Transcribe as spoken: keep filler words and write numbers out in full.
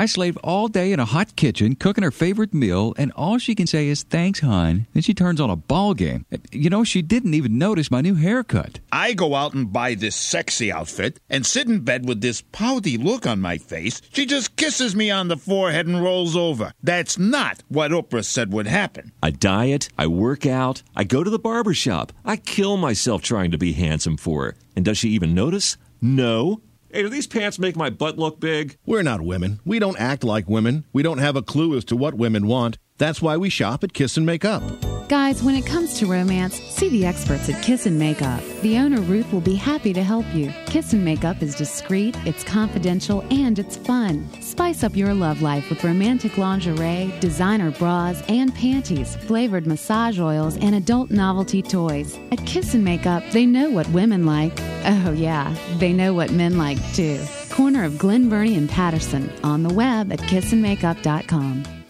I slaved all day in a hot kitchen cooking her favorite meal, and all she can say is, thanks, hon. Then she turns on a ball game. You know, she didn't even notice my new haircut. I go out and buy this sexy outfit and sit in bed with this pouty look on my face. She just kisses me on the forehead and rolls over. That's not what Oprah said would happen. I diet, I work out, I go to the barber shop. I kill myself trying to be handsome for her. And does she even notice? No. Hey, do these pants make my butt look big? We're not women. We don't act like women. We don't have a clue as to what women want. That's why we shop at Kiss and Make Up. Guys, when it comes to romance, see the experts at Kiss and Make Up. The owner, Ruth, will be happy to help you. Kiss and Make Up is discreet, it's confidential, and it's fun. Spice up your love life with romantic lingerie, designer bras and panties, flavored massage oils, and adult novelty toys. At Kiss and Make Up, they know what women like. Oh, yeah, they know what men like, too. Corner of Glen Burnie and Patterson. On the web at kiss and make up dot com.